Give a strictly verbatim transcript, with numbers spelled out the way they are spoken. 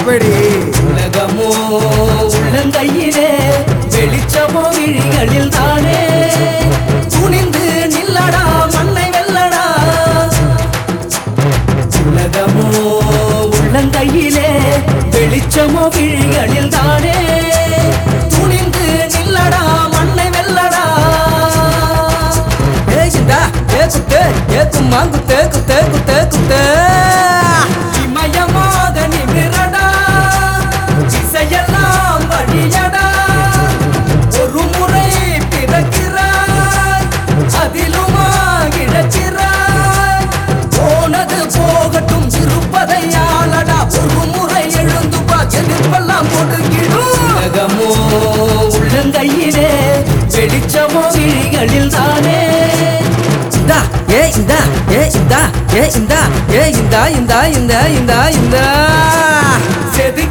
எப்படி உலகமோ உள்ளங்கையிலே வெளிச்சமோ விழிகளில் தானே துணிந்து நில்லடா மண்ணை வெல்லடா உலகமோ உள்ளங்கையிலே வெளிச்சமோ விழிகளில் தானே துணிந்து நில்லடா மண்ணை வெல்லடா ஏசிந்தா ஏ குத்து ஏ கும்மா குத்து குத்து குத்து குத்து இமயமோத நிமிரடா இசையெல்லாம் வழியடா ஒரு முறை பிறக்கிறாய் அதிலுமா இழக்கிறாய் போனது போகட்டும் இருப்பதை ஆளடா ஒரு முறை எழுந்து பா எதிர்ப்பெல்லாம் கொடுக்கிடும் உலகமோ உள்ளங்கையிலே வெளிச்சமோ விழிகளில் தானே இந்தா ஏ இந்தா ஏ இந்தா ஏ இந்தா ஏ இந்தா இந்தா இந்த இந்த இந்த செதி